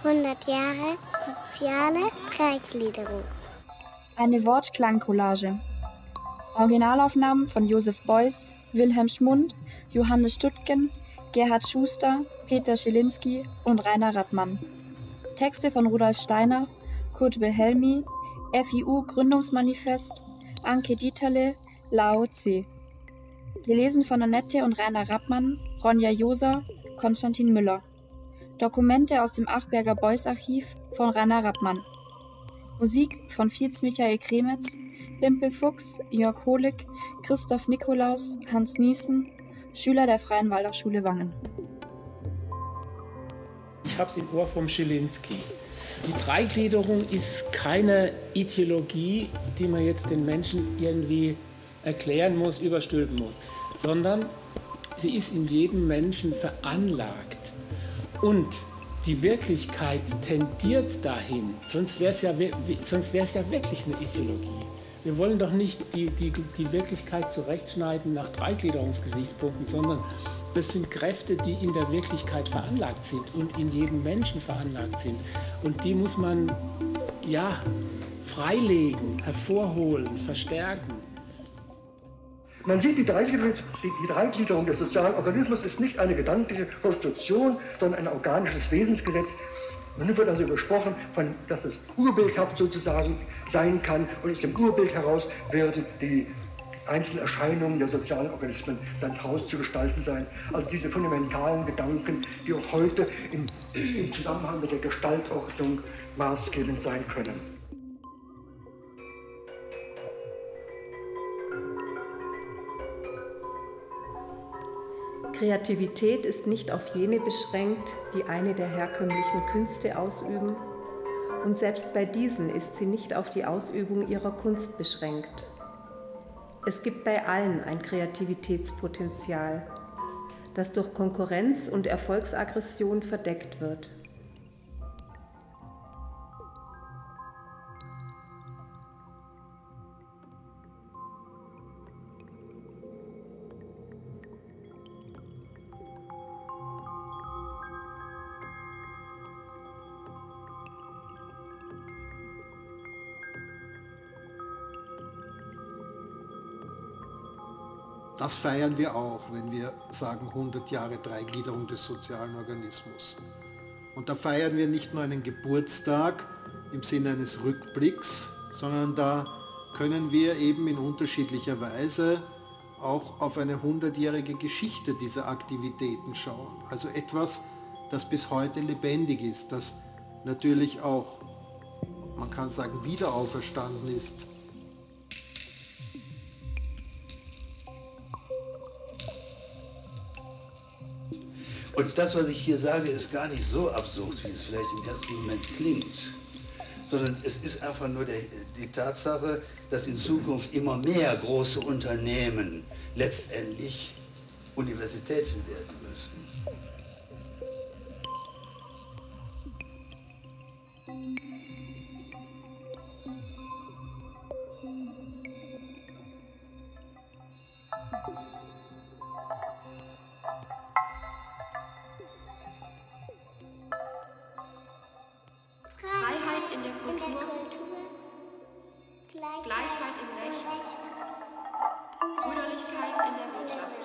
100 Jahre soziale Dreigliederung. Eine Wortklangcollage. Originalaufnahmen von Joseph Beuys, Wilhelm Schmund, Johannes Stuttgen, Gerhard Schuster, Peter Schilinski und Rainer Rattmann. Texte von Rudolf Steiner, Kurt Wilhelmi, FIU Gründungsmanifest, Anke Dieterle, Lao Tse. Gelesen von Annette und Rainer Rattmann, Ronja Josa, Konstantin Müller. Dokumente aus dem Achberger Beuys Archiv von Rainer Rattmann. Musik von Fietz Michael Kremetz, Limpe Fuchs, Jörg Holig, Christoph Nikolaus, Hans Niesen, Schüler der Freien Waldorfschule Wangen. Ich habe es im Ohr vom Schilinski. Die Dreigliederung ist keine Ideologie, die man jetzt den Menschen irgendwie erklären muss, überstülpen muss, sondern sie ist in jedem Menschen veranlagt. Und die Wirklichkeit tendiert dahin, sonst wäre es ja wirklich eine Ideologie. Wir wollen doch nicht die Wirklichkeit zurechtschneiden nach Dreigliederungsgesichtspunkten, sondern das sind Kräfte, die in der Wirklichkeit veranlagt sind und in jedem Menschen veranlagt sind. Und die muss man freilegen, hervorholen, verstärken. Man sieht, die Dreigliederung des sozialen Organismus ist nicht eine gedankliche Konstruktion, sondern ein organisches Wesensgesetz. Und nun wird also gesprochen, dass es urbildhaft sozusagen sein kann und aus dem Urbild heraus werden die einzelnen Erscheinungen der sozialen Organismen dann daraus zu gestalten sein. Also diese fundamentalen Gedanken, die auch heute im Zusammenhang mit der Gestaltordnung maßgebend sein können. Kreativität ist nicht auf jene beschränkt, die eine der herkömmlichen Künste ausüben, und selbst bei diesen ist sie nicht auf die Ausübung ihrer Kunst beschränkt. Es gibt bei allen ein Kreativitätspotenzial, das durch Konkurrenz und Erfolgsaggression verdeckt wird. Das feiern wir auch, wenn wir sagen 100 Jahre Dreigliederung des sozialen Organismus. Und da feiern wir nicht nur einen Geburtstag im Sinne eines Rückblicks, sondern da können wir eben in unterschiedlicher Weise auch auf eine 100-jährige Geschichte dieser Aktivitäten schauen. Also etwas, das bis heute lebendig ist, das natürlich auch, man kann sagen, wiederauferstanden ist. Und das, was ich hier sage, ist gar nicht so absurd, wie es vielleicht im ersten Moment klingt, sondern es ist einfach nur die Tatsache, dass in Zukunft immer mehr große Unternehmen letztendlich Universitäten werden müssen. Freiheit in der Kultur, Gleichheit im Recht, Brüderlichkeit in der Wirtschaft.